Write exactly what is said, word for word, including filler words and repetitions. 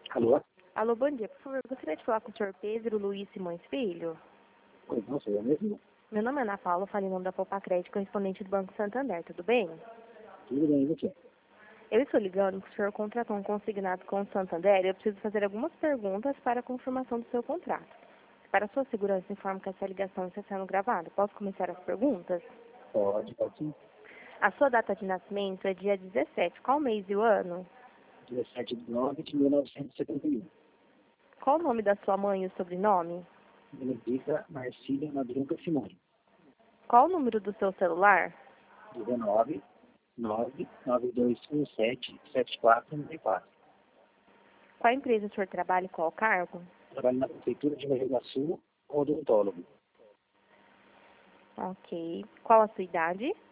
Alô? Alô, bom dia. Por favor, gostaria de falar com o senhor Pedro Luiz Simões Filho. Oi, não sou eu mesmo? Meu nome é Ana Paula, falo em nome da Poupa Crédito, correspondente do Banco Santander, tudo bem? Tudo bem, e você? Eu estou ligando porque o senhor contratou um consignado com o Santander e eu preciso fazer algumas perguntas para a confirmação do seu contrato. Para sua segurança, informo que essa ligação está sendo gravada. Posso começar as perguntas? Pode, pode sim. A sua data de nascimento é dia dezessete. Qual mês e o ano? dezessete de nove de mil novecentos e setenta e um. Qual o nome da sua mãe e o sobrenome? Benedita Marcília Madruga Simone. Qual o número do seu celular? dezenove, nove, nove dois um sete, sete quatro nove quatro. Qual empresa o senhor trabalha e qual cargo? Trabalho na Prefeitura de Nova Iguaçu, odontólogo. Ok. Qual a sua idade?